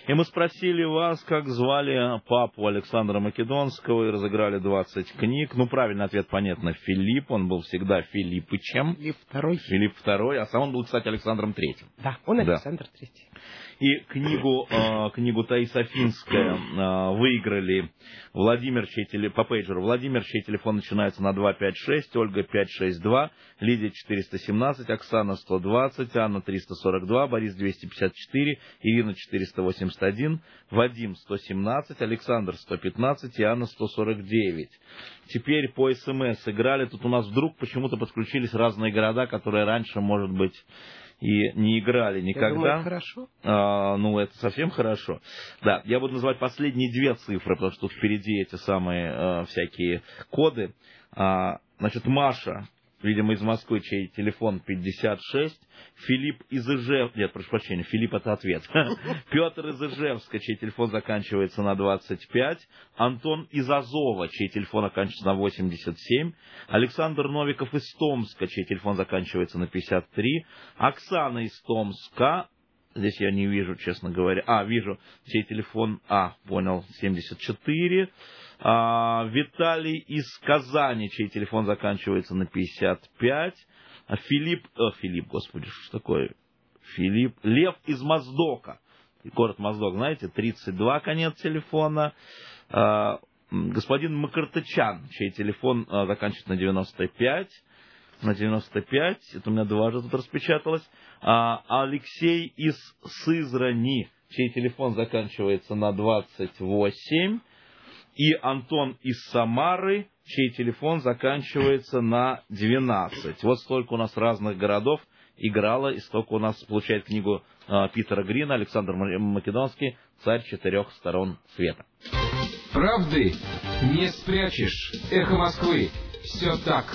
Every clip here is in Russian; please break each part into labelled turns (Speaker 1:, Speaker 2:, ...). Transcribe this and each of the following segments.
Speaker 1: И мы спросили вас, как звали папу Александра Македонского, и разыграли 20 книг. Ну, правильный ответ, понятно, Филипп. Он был всегда Филиппычем. Филипп II. А сам он был, кстати, Александром Третьим.
Speaker 2: Да, он Александр Третий.
Speaker 1: И книгу Таис Афинская выиграли Владимир, по пейджеру. Владимир, чей телефон начинается на 256, Ольга 562, Лидия 417, Оксана 120, Анна 342, Борис 254, Ирина 481, Вадим 117, Александр 115 и Анна 149. Теперь по СМС играли. Тут у нас вдруг почему-то подключились разные города, которые раньше, может быть, и не играли никогда.
Speaker 2: Я думаю, это хорошо.
Speaker 1: Ну, это совсем хорошо. Да, я буду называть последние две цифры, потому что тут впереди эти самые всякие коды. Значит, Маша, видимо, из Москвы, чей телефон 56. Филипп из Ижевска. Нет, прошу прощения, Филипп — это ответ. Петр из Ижевска, чей телефон заканчивается на 25. Антон из Азова, чей телефон оканчивается на 87. Александр Новиков из Томска, чей телефон заканчивается на 53. Оксана из Томска. Здесь я не вижу, честно говоря. Вижу, чей телефон, понял, 74. Виталий из Казани, чей телефон заканчивается на 55. Филипп, господи, что ж такое? Филипп. Лев из Моздока. Город Моздок, знаете, 32 конец телефона. Господин Макартычан, чей телефон заканчивается на 95. На 95, это у меня дважды тут распечаталось. Алексей из Сызрани, чей телефон заканчивается на 28. И Антон из Самары, чей телефон заканчивается на 12. Вот столько у нас разных городов играло, и столько у нас получает книгу Питера Грина «Александр Македонский. Царь четырех сторон света».
Speaker 3: Правды не спрячешь. Эхо Москвы. Все так.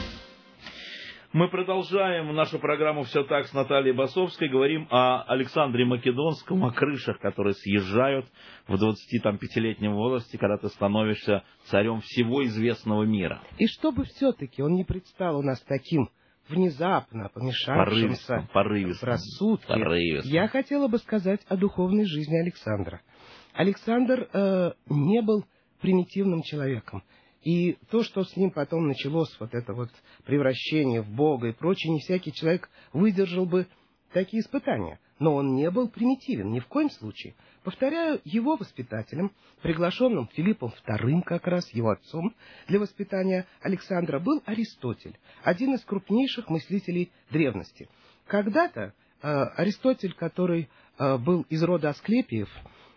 Speaker 1: Мы продолжаем нашу программу «Все так» с Натальей Басовской. Говорим о Александре Македонском, о крышах, которые съезжают в 25-летнем возрасте, когда ты становишься царем всего известного мира.
Speaker 2: И чтобы все-таки он не предстал у нас таким внезапно помешавшимся в рассудке, я хотела бы сказать о духовной жизни Александра. Александр не был примитивным человеком. И то, что с ним потом началось, вот это вот превращение в Бога и прочее, не всякий человек выдержал бы такие испытания. Но он не был примитивен, ни в коем случае. Повторяю, его воспитателем, приглашенным Филиппом II, как раз его отцом, для воспитания Александра был Аристотель, один из крупнейших мыслителей древности. Когда-то Аристотель, который был из рода Асклепиев,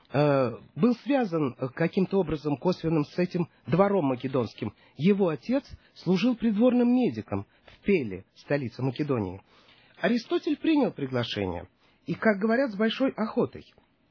Speaker 2: был связан каким-то образом косвенным с этим двором македонским. Его отец служил придворным медиком в Пеле, столице Македонии. Аристотель принял приглашение и, как говорят, с большой охотой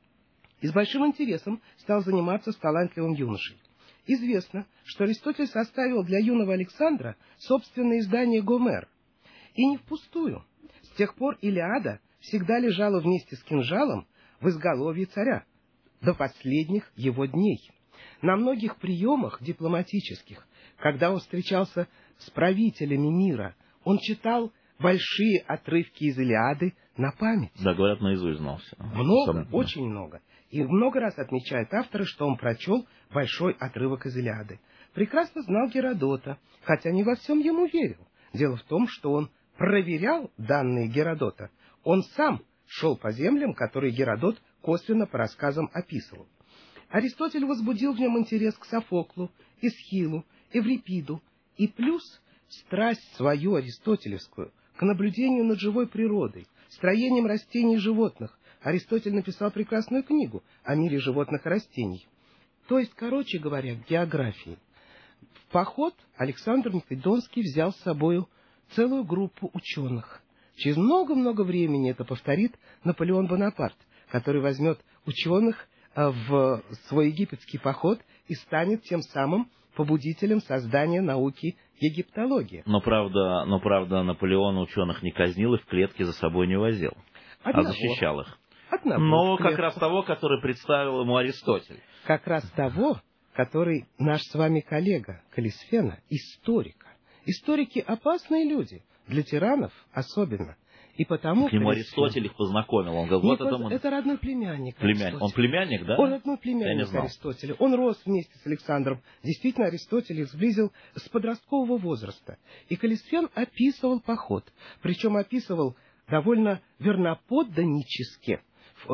Speaker 2: и с большим интересом стал заниматься с талантливым юношей. Известно, что Аристотель составил для юного Александра собственное издание «Гомер». И не впустую. С тех пор Илиада всегда лежала вместе с кинжалом в изголовье царя до последних его дней. На многих приемах дипломатических, когда он встречался с правителями мира, он читал большие отрывки из Илиады на память.
Speaker 1: Да, говорят, наизусть знал все.
Speaker 2: Много, очень много. И много раз отмечают авторы, что он прочел большой отрывок из Илиады. Прекрасно знал Геродота, хотя не во всем ему верил. Дело в том, что он проверял данные Геродота. Он сам шел по землям, которые Геродот косвенно по рассказам описывал. Аристотель возбудил в нем интерес к Софоклу, Эсхилу, Эврипиду и плюс страсть свою аристотелевскую к наблюдению над живой природой, строением растений и животных. Аристотель написал прекрасную книгу о мире животных и растений. То есть, короче говоря, к географии. В поход Александр Македонский взял с собою целую группу ученых. Через много-много времени это повторит Наполеон Бонапарт, который возьмет ученых в свой египетский поход и станет тем самым побудителем создания науки египтологии.
Speaker 1: Но правда, Наполеон ученых не казнил и в клетки за собой не возил, а защищал их. Но как раз того, который представил ему Аристотель.
Speaker 2: Как раз того, который наш с вами коллега Каллисфена, историка. Историки — опасные люди, для тиранов особенно. И потому
Speaker 1: к нему Аристотель их познакомил. Он говорит, вот
Speaker 2: это родной племянник.
Speaker 1: Он племянник, да?
Speaker 2: Он родной племянник Аристотеля. Он рос вместе с Александром. Действительно, Аристотель их сблизил с подросткового возраста. И Каллисфен описывал поход. Причем описывал довольно верноподданнически.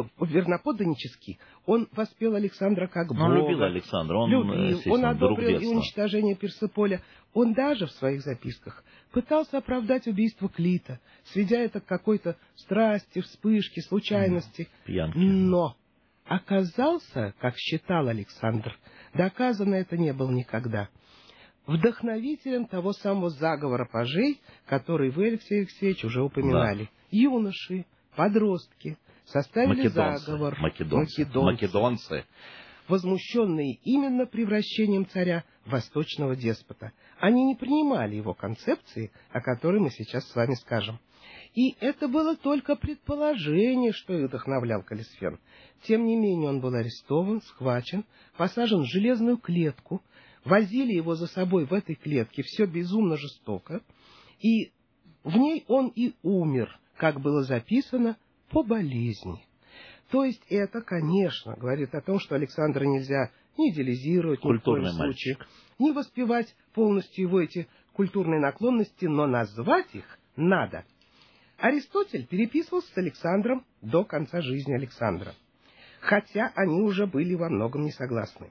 Speaker 2: Он воспел Александра как Бога.
Speaker 1: Он любил Александра.
Speaker 2: Он одобрил и уничтожение Персеполя. Он даже в своих записках пытался оправдать убийство Клита, сведя это к какой-то страсти, вспышке, случайности.
Speaker 1: Пьянки.
Speaker 2: Но оказался, как считал Александр, доказано это не было никогда, вдохновителем того самого заговора пажей, который вы, Алексей Алексеевич, уже упоминали. Да. Юноши, подростки составили заговор.
Speaker 1: Македонцы.
Speaker 2: Возмущенные именно превращением царя в восточного деспота. Они не принимали его концепции, о которой мы сейчас с вами скажем. И это было только предположение, что их вдохновлял Каллисфен. Тем не менее он был арестован, схвачен, посажен в железную клетку, возили его за собой в этой клетке, все безумно жестоко, и в ней он и умер, как было записано, по болезни. То есть это, конечно, говорит о том, что Александра нельзя ни идеализировать ни в коем случае, ни воспевать полностью его эти культурные наклонности, но назвать их надо. Аристотель переписывался с Александром до конца жизни Александра, хотя они уже были во многом не согласны.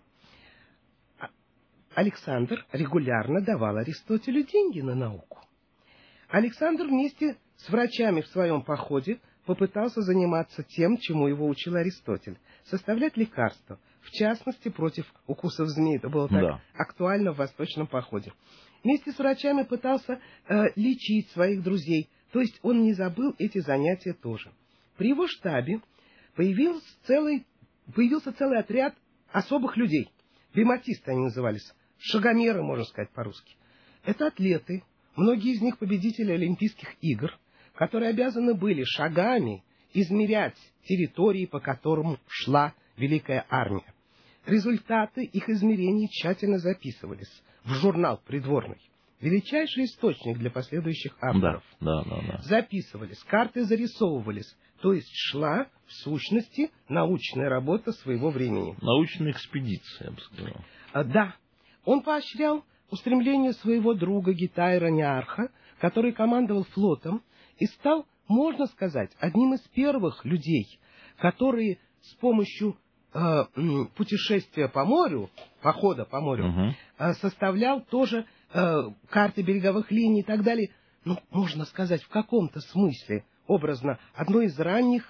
Speaker 2: Александр регулярно давал Аристотелю деньги на науку. Александр вместе с врачами в своем походе попытался заниматься тем, чему его учил Аристотель, составлять лекарства, в частности, против укусов змей. Это было так актуально в восточном походе. Вместе с врачами пытался лечить своих друзей, то есть он не забыл эти занятия тоже. При его штабе появился целый отряд особых людей. Бематисты они назывались, шагомеры, можно сказать по-русски. Это атлеты, многие из них победители Олимпийских игр, которые обязаны были шагами измерять территории, по которым шла Великая Армия. Результаты их измерений тщательно записывались в журнал придворный. Величайший источник для последующих авторов.
Speaker 1: Да.
Speaker 2: Записывались, карты зарисовывались. То есть шла, в сущности, научная работа своего времени.
Speaker 1: Научная экспедиция, я бы сказал.
Speaker 2: Да. Он поощрял устремление своего друга Гетайра Неарха, который командовал флотом, и стал, можно сказать, одним из первых людей, которые с помощью путешествия по морю, похода по морю, составлял тоже карты береговых линий и так далее. Ну, можно сказать, в каком-то смысле, образно, одно из ранних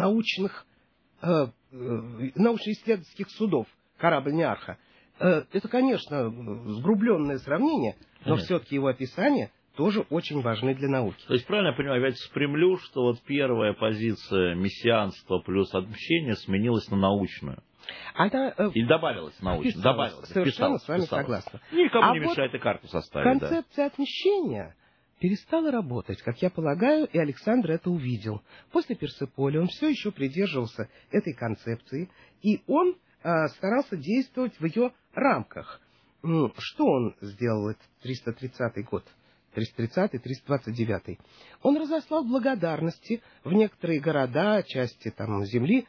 Speaker 2: научно-исследовательских судов, корабль Неарха. Это, конечно, сгрубленное сравнение, но все-таки его описание тоже очень важны для науки.
Speaker 1: То есть, правильно я понимаю, я спрямлю, что вот первая позиция мессианства плюс отмщение сменилась на научную. Или добавилась научную. Добавилась.
Speaker 2: Совершенно с вами согласна.
Speaker 1: Никому не мешает и карту составить.
Speaker 2: Концепция отмщения перестала работать, как я полагаю, и Александр это увидел. После Персеполя он все еще придерживался этой концепции, и он старался действовать в ее рамках. Что он сделал в 330 год? 330-329. Он разослал благодарности в некоторые города, части земли,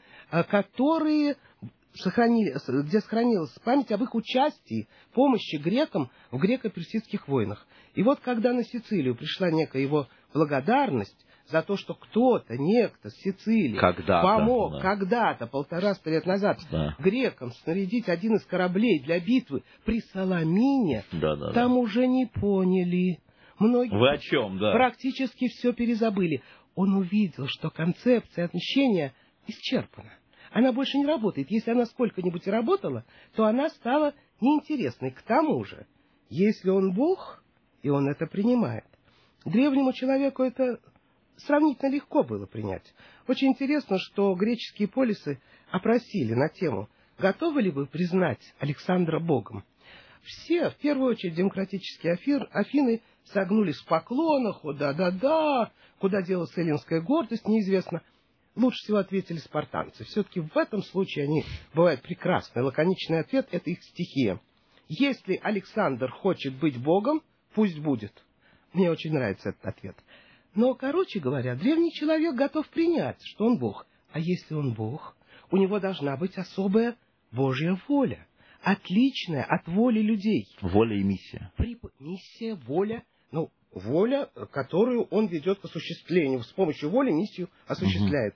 Speaker 2: где сохранилась память об их участии, помощи грекам в греко-персидских войнах. И вот когда на Сицилию пришла некая его благодарность за то, что кто-то, некто с Сицилии помог когда-то, 150 лет назад, грекам снарядить один из кораблей для битвы при Саламине, там уже не поняли. Многие
Speaker 1: Вы о чем,
Speaker 2: практически все перезабыли. Он увидел, что концепция отмщения исчерпана. Она больше не работает. Если она сколько-нибудь и работала, то она стала неинтересной. К тому же, если он Бог, и он это принимает, древнему человеку это сравнительно легко было принять. Очень интересно, что греческие полисы опросили на тему, готовы ли вы признать Александра Богом. Все, в первую очередь, демократические Афины согнулись в поклонах, да, куда делась эллинская гордость, неизвестно. Лучше всего ответили спартанцы. Все-таки в этом случае они бывают прекрасны. Лаконичный ответ – это их стихия. Если Александр хочет быть Богом, пусть будет. Мне очень нравится этот ответ. Но, короче говоря, древний человек готов принять, что он Бог. А если он Бог, у него должна быть особая Божья воля, отличная от воли людей.
Speaker 1: Воля и миссия.
Speaker 2: Миссия, воля, воля, которую он ведет к осуществлению, с помощью воли миссию осуществляет.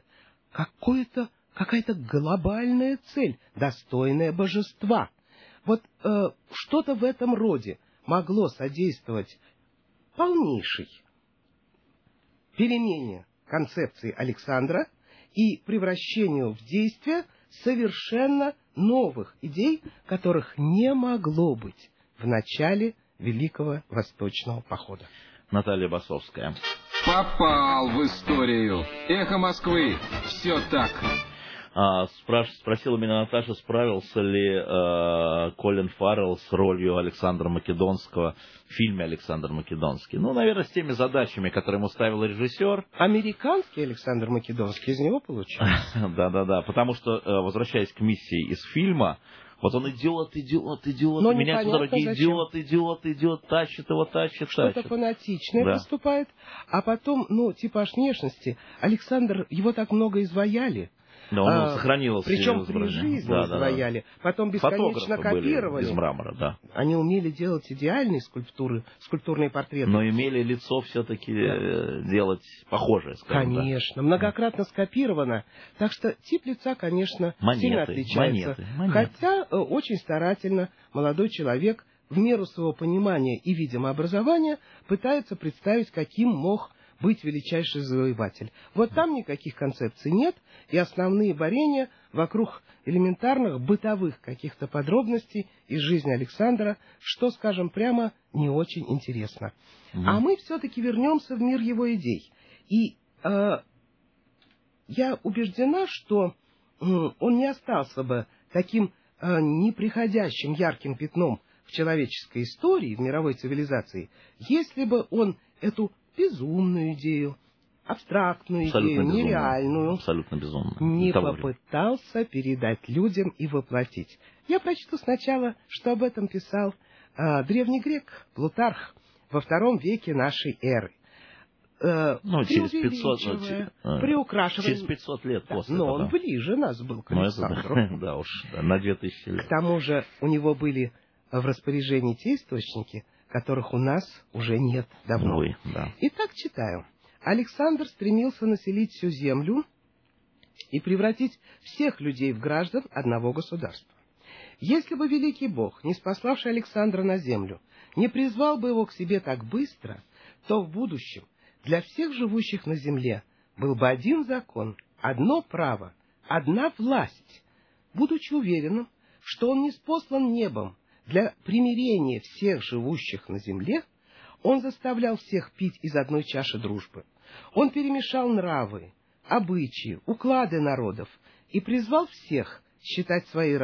Speaker 2: Какая-то глобальная цель, достойная божества. Вот что-то в этом роде могло содействовать полнейшей перемене концепции Александра и превращению в действие совершенно новых идей, которых не могло быть в начале Великого Восточного похода.
Speaker 1: Наталья Басовская.
Speaker 3: Попал в историю. Эхо Москвы. Все так.
Speaker 1: Спросила меня Наташа, справился ли Колин Фаррелл с ролью Александра Македонского в фильме «Александр Македонский». Наверное, с теми задачами, которые ему ставил режиссер.
Speaker 2: Американский Александр Македонский из него получился.
Speaker 1: Да, потому что, возвращаясь к миссии из фильма, вот он идет, меняет дороги, идет, тащит.
Speaker 2: Что-то фанатичное поступает, а потом, аж внешности. Александр, его так много изваяли.
Speaker 1: Но он сохранил
Speaker 2: причем при жизни изваяли. Потом бесконечно копировали.
Speaker 1: Из мрамора, да.
Speaker 2: Они умели делать идеальные скульптурные портреты.
Speaker 1: Но имели лицо все-таки делать похожее, скажем.
Speaker 2: Конечно, многократно скопировано. Так что тип лица, конечно, сильно отличается. Хотя очень старательно молодой человек в меру своего понимания и, видимо, образования пытается представить, каким мог быть величайший завоеватель. Вот там никаких концепций нет, и основные борения вокруг элементарных бытовых каких-то подробностей из жизни Александра, что, скажем прямо, не очень интересно. А мы все-таки вернемся в мир его идей. И я убеждена, что он не остался бы таким неприходящим ярким пятном в человеческой истории, в мировой цивилизации, если бы он эту безумную идею, абстрактную идею, нереальную,
Speaker 1: абсолютно безумную,
Speaker 2: не попытался передать людям и воплотить. Я прочту сначала, что об этом писал древний грек Плутарх во II веке нашей эры.
Speaker 1: Через 500,
Speaker 2: приукрашивая.
Speaker 1: Через 500 лет после.
Speaker 2: Но он ближе нас был к Александру.
Speaker 1: Да уж, на 2000 лет.
Speaker 2: К тому же у него были в распоряжении те источники, которых у нас уже нет давно. Итак, читаю. Александр стремился населить всю землю и превратить всех людей в граждан одного государства. Если бы великий Бог, не спаславший Александра на землю, не призвал бы его к себе так быстро, то в будущем для всех живущих на земле был бы один закон, одно право, одна власть, будучи уверенным, что он не спослан небом для примирения всех живущих на земле, он заставлял всех пить из одной чаши дружбы. Он перемешал нравы, обычаи, уклады народов и призвал всех считать своей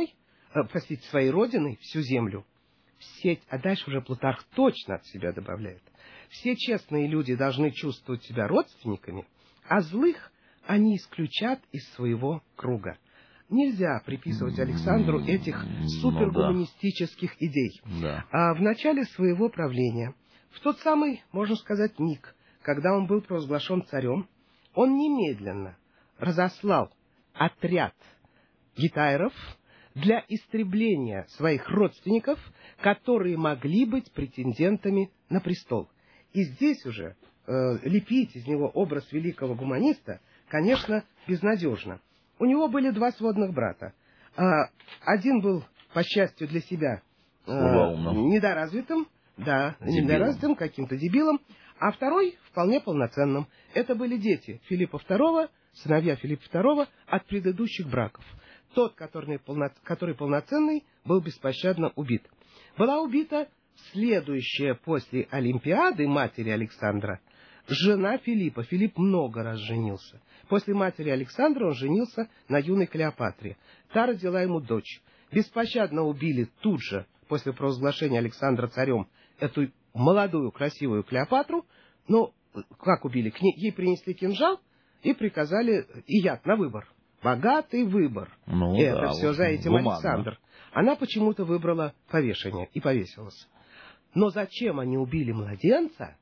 Speaker 2: своей родиной всю землю. А дальше уже Плутарх точно от себя добавляет. Все честные люди должны чувствовать себя родственниками, а злых они исключат из своего круга. Нельзя приписывать Александру этих супергуманистических идей. А в начале своего правления, в тот самый, можно сказать, миг, когда он был провозглашен царем, он немедленно разослал отряд гитайров для истребления своих родственников, которые могли быть претендентами на престол. И здесь уже лепить из него образ великого гуманиста, конечно, безнадежно. У него были два сводных брата. Один был, по счастью для себя, недоразвитым, каким-то дебилом, а второй вполне полноценным. Это были дети Филиппа II, сыновья Филиппа II от предыдущих браков. Тот, который полноценный, был беспощадно убит. Была убита следующая после Олимпиады матери Александра жена Филиппа. Филипп много раз женился. После матери Александра он женился на юной Клеопатре. Та родила ему дочь. Беспощадно убили тут же, после провозглашения Александра царем, эту молодую красивую Клеопатру. Но как убили? Ей принесли кинжал и приказали и яд на выбор. Богатый выбор. Это все за этим Александр. Она почему-то выбрала повешение и повесилась. Но зачем они убили младенца,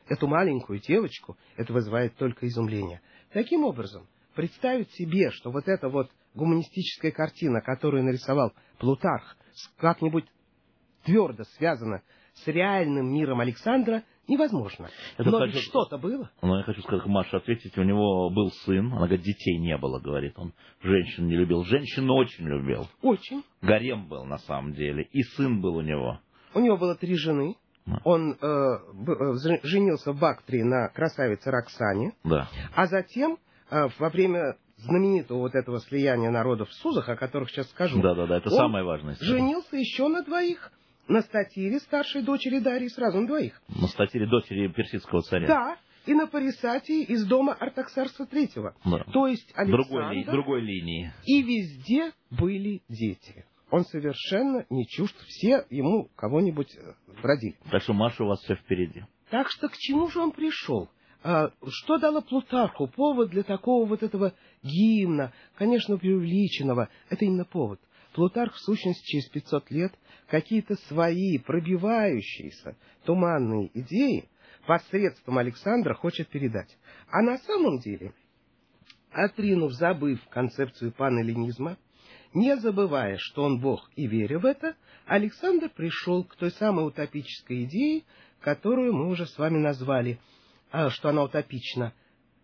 Speaker 2: эту маленькую девочку, это вызывает только изумление. Таким образом, представить себе, что вот эта вот гуманистическая картина, которую нарисовал Плутарх, как-нибудь твердо связана с реальным миром Александра, невозможно. Но ведь что-то было.
Speaker 1: Но я хочу сказать, Маша, ответить, у него был сын, она говорит, детей не было, говорит, он женщин не любил. Женщин очень любил.
Speaker 2: Очень.
Speaker 1: Гарем был, на самом деле, и сын был у него.
Speaker 2: У него было 3 жены. Он женился в Бактрии на красавице Роксане.
Speaker 1: Да.
Speaker 2: А затем, во время знаменитого вот этого слияния народов в Сузах, о которых сейчас скажу,
Speaker 1: да, это самое важное.
Speaker 2: Женился еще на 2. На Статире, старшей дочери Дарьи, сразу на 2.
Speaker 1: На Статире, дочери персидского царя.
Speaker 2: Да, и на Парисатии из дома Артаксеркса III.
Speaker 1: Да.
Speaker 2: То есть Александр...
Speaker 1: Другой линии.
Speaker 2: И везде были дети. Он совершенно не чужд, все ему кого-нибудь родили.
Speaker 1: Так что, Маша, у вас все впереди.
Speaker 2: Так что к чему же он пришел? Что дало Плутарху повод для такого вот этого гимна, конечно, преувеличенного? Это именно повод. Плутарх, в сущности, через 500 лет какие-то свои пробивающиеся туманные идеи посредством Александра хочет передать. А на самом деле, отринув, забыв концепцию панэллинизма, не забывая, что он Бог и веря в это, Александр пришел к той самой утопической идее, которую мы уже с вами назвали, что она утопична.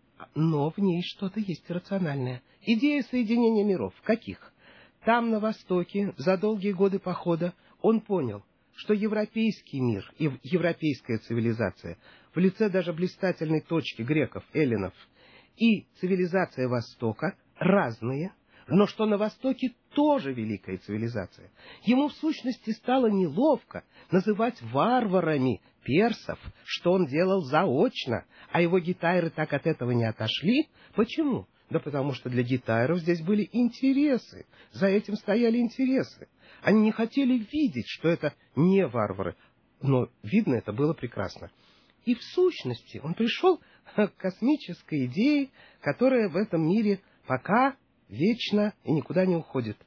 Speaker 2: Но в ней что-то есть рациональное. Идея соединения миров. Каких? Там, на Востоке, за долгие годы похода, он понял, что европейский мир и европейская цивилизация, в лице даже блистательной точки греков, эллинов, и цивилизация Востока разные, но что на Востоке тоже великая цивилизация. Ему в сущности стало неловко называть варварами персов, что он делал заочно, а его гитайры так от этого не отошли. Почему? Да потому что для гитайров здесь были интересы, за этим стояли интересы. Они не хотели видеть, что это не варвары, но видно это было прекрасно. И в сущности он пришел к космической идее, которая в этом мире пока вечно и никуда не уходит.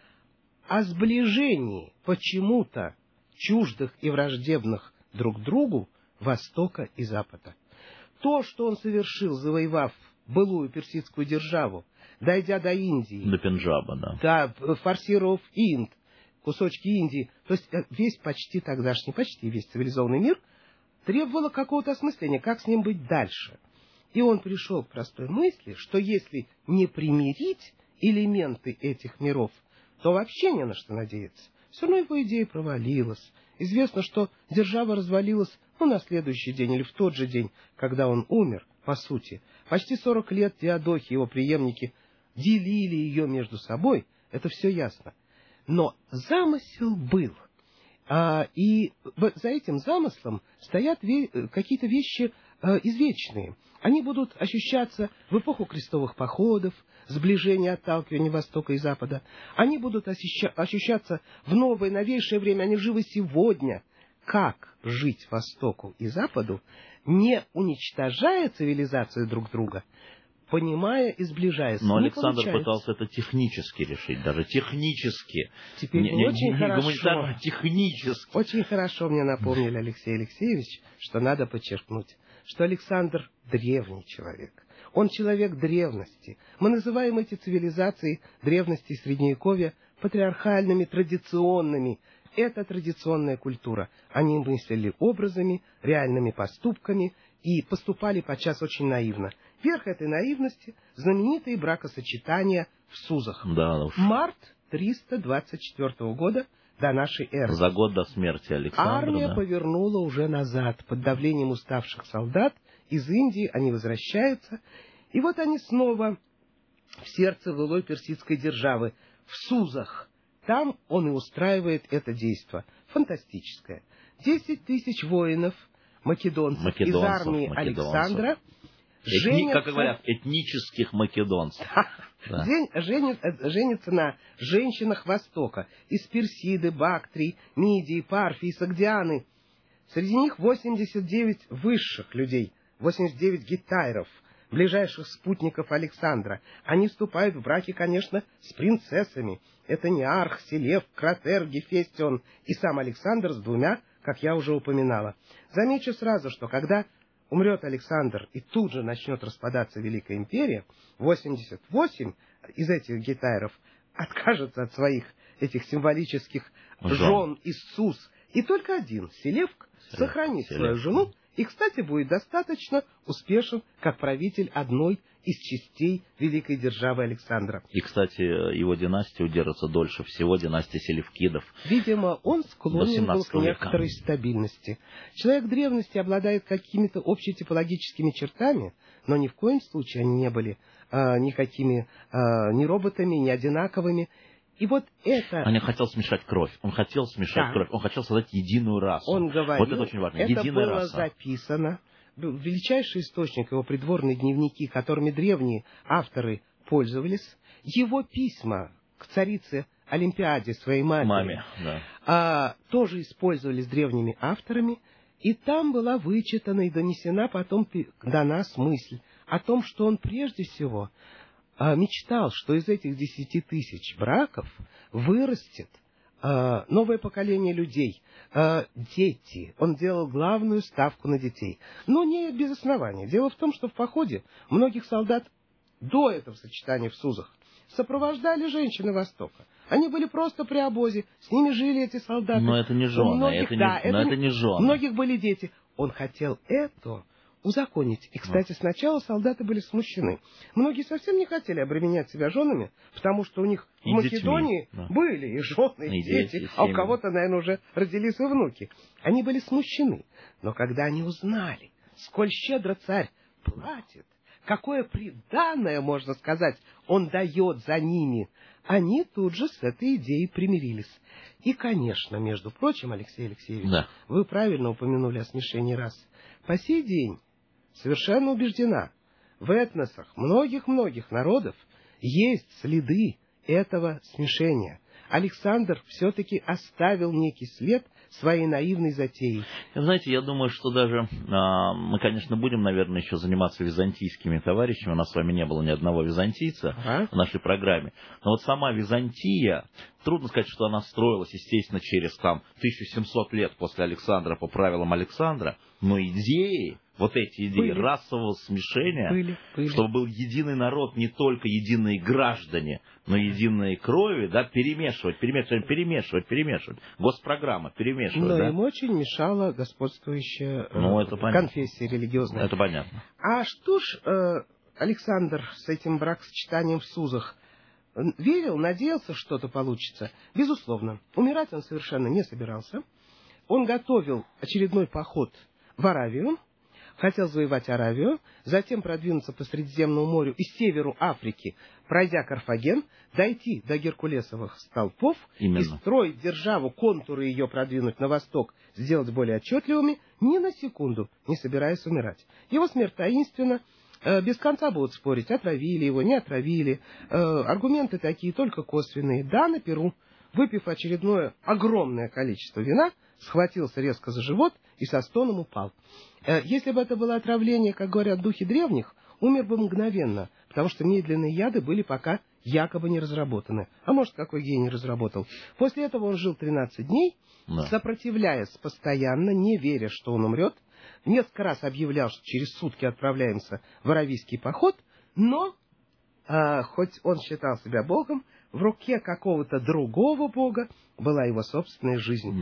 Speaker 2: О сближении почему-то чуждых и враждебных друг другу Востока и Запада. То, что он совершил, завоевав былую персидскую державу, дойдя до Индии,
Speaker 1: до Пенджаба, да,
Speaker 2: форсировав Инд, кусочки Индии, то есть весь почти тогдашний, почти весь цивилизованный мир, требовало какого-то осмысления, как с ним быть дальше. И он пришел к простой мысли, что если не примирить элементы этих миров, то вообще не на что надеяться. Все равно его идея провалилась. Известно, что держава развалилась на следующий день или в тот же день, когда он умер, по сути. Почти 40 лет Диадохи и его преемники делили ее между собой, это все ясно. Но замысел был. И за этим замыслом стоят какие-то вещи извечные. Они будут ощущаться в эпоху крестовых походов, сближения, отталкивания Востока и Запада. Они будут ощущаться в новое, новейшее время. Они живы сегодня. Как жить Востоку и Западу, не уничтожая цивилизацию друг друга, понимая и сближаясь.
Speaker 1: Но Александр пытался это технически решить, даже технически.
Speaker 2: Теперь очень хорошо.
Speaker 1: Технически.
Speaker 2: Очень хорошо мне напомнили, Алексей Алексеевич, что надо подчеркнуть, что Александр древний человек. Он человек древности. Мы называем эти цивилизации древности и Средневековья патриархальными, традиционными. Это традиционная культура. Они мыслили образами, реальными поступками и поступали подчас очень наивно. Верх этой наивности — знаменитые бракосочетания в Сузах.
Speaker 1: Да уж.
Speaker 2: Март 324 года до нашей эры.
Speaker 1: За год до смерти Александра.
Speaker 2: Армия повернула уже назад. Под давлением уставших солдат из Индии они возвращаются. И вот они снова в сердце былой персидской державы, в Сузах. Там он и устраивает это действо. Фантастическое. 10 тысяч воинов, македонцев из армии Александра,
Speaker 1: как говорят, этнических македонцев.
Speaker 2: Женятся на женщинах Востока. Из Персиды, Бактрии, Мидии, Парфии, Согдианы. Среди них 89 высших людей, 89 гитайров, ближайших спутников Александра. Они вступают в браки, конечно, с принцессами. Это Неарх, Селев, Кратер, Гефестион и сам Александр с 2, как я уже упоминала. Замечу сразу, что когда умрет Александр, и тут же начнет распадаться Великая империя, 88 из этих гетайров откажется от своих этих символических жен Иисус, и только один, Селевк, сохранит свою жену, и, кстати, будет достаточно успешен как правитель одной из частей великой державы Александра.
Speaker 1: И, кстати, его династия удержится дольше всего, династия Селевкидов.
Speaker 2: Видимо, он склонен был к некоторой стабильности. Человек древности обладает какими-то общетипологическими чертами, но ни в коем случае они не были никакими ни роботами, ни одинаковыми. И вот это...
Speaker 1: Он хотел смешать кровь. Он хотел смешать кровь. Он хотел создать единую расу.
Speaker 2: Он говорил,
Speaker 1: вот это очень важно.
Speaker 2: Это
Speaker 1: единая
Speaker 2: было
Speaker 1: раса.
Speaker 2: Записано. Величайший источник его придворные дневники, которыми древние авторы пользовались. Его письма к царице Олимпиаде, своей матери, тоже использовались древними авторами. И там была вычитана и донесена потом до нас мысль о том, что он прежде всего мечтал, что из этих 10 тысяч браков вырастет новое поколение людей, дети. Он делал главную ставку на детей. Но не без основания. Дело в том, что в походе многих солдат до этого сочетания в Сузах сопровождали женщины Востока. Они были просто при обозе, с ними жили эти солдаты.
Speaker 1: Но это не жены, это не жены.
Speaker 2: У многих были дети. Он хотел это узаконить. И, кстати, сначала солдаты были смущены. Многие совсем не хотели обременять себя женами, потому что у них в Македонии были и жены, и дети, а у кого-то, наверное, уже родились и внуки. Они были смущены. Но когда они узнали, сколь щедро царь платит, какое приданое, можно сказать, он дает за ними, они тут же с этой идеей примирились. И, конечно, между прочим, Алексей Алексеевич, вы правильно упомянули о смешении рас. По сей день совершенно убеждена, в этносах многих-многих народов есть следы этого смешения. Александр все-таки оставил некий след своей наивной затеи.
Speaker 1: Знаете, я думаю, что даже мы, конечно, будем, наверное, еще заниматься византийскими товарищами. У нас с вами не было ни одного византийца в нашей программе. Но вот сама Византия, трудно сказать, что она строилась, естественно, через 1700 лет после Александра по правилам Александра, но идеи, вот эти идеи расового смешения, чтобы был единый народ, не только единые граждане, но единые крови, перемешивать. Госпрограмма перемешивать.
Speaker 2: Но им очень мешала господствующая конфессия религиозная.
Speaker 1: Это понятно.
Speaker 2: А что ж Александр с этим бракосочетанием в Сузах верил, надеялся, что-то получится? Безусловно. Умирать он совершенно не собирался. Он готовил очередной поход в Аравию, хотел завоевать Аравию, затем продвинуться по Средиземному морю и северу Африки, пройдя Карфаген, дойти до Геркулесовых столпов и строить державу, контуры ее продвинуть на восток, сделать более отчетливыми, ни на секунду не собираясь умирать. Его смерть таинственна, без конца будут спорить, отравили его, не отравили. Аргументы такие только косвенные. Да, на Перу, выпив очередное огромное количество вина, схватился резко за живот и со стоном упал. Если бы это было отравление, как говорят духи древних, умер бы мгновенно, потому что медленные яды были пока якобы не разработаны. А может, какой гений разработал. После этого он жил 13 дней, сопротивляясь постоянно, не веря, что он умрет. Несколько раз объявлял, что через сутки отправляемся в Аравийский поход, но, хоть он считал себя богом, в руке какого-то другого бога была его собственная жизнь.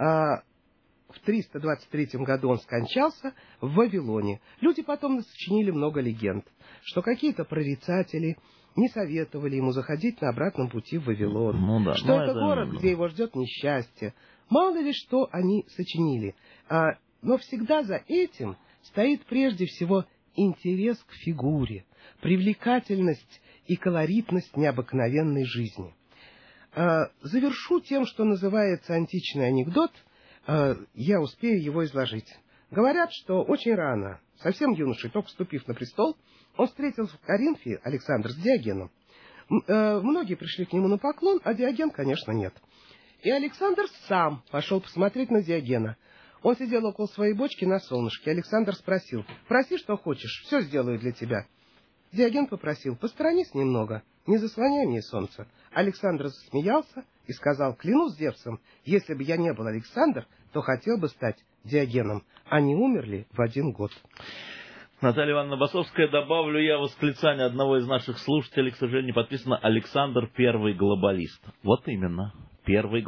Speaker 2: В 323 году он скончался в Вавилоне. Люди потом сочинили много легенд, что какие-то прорицатели не советовали ему заходить на обратном пути в Вавилон, что это город, где его ждет несчастье. Мало ли что они сочинили. Но всегда за этим стоит прежде всего интерес к фигуре, привлекательность и колоритность необыкновенной жизни. Завершу тем, что называется античный анекдот. Я успею его изложить. Говорят, что очень рано, совсем юношей, только вступив на престол, он встретился в Коринфе, Александр, с Диогеном. Многие пришли к нему на поклон, а Диоген, конечно, нет. И Александр сам пошел посмотреть на Диогена. Он сидел около своей бочки на солнышке. Александр спросил: «Проси, что хочешь, все сделаю для тебя». Диоген попросил: «Посторонись немного». Не заслоняй мне солнце. Александр засмеялся и сказал: клянусь Зевсом, если бы я не был Александр, то хотел бы стать Диогеном. Они умерли в 1 год.
Speaker 1: Наталья Ивановна Басовская, добавлю я восклицание одного из наших слушателей, к сожалению, не подписано: Александр первый глобалист. Вот именно, первый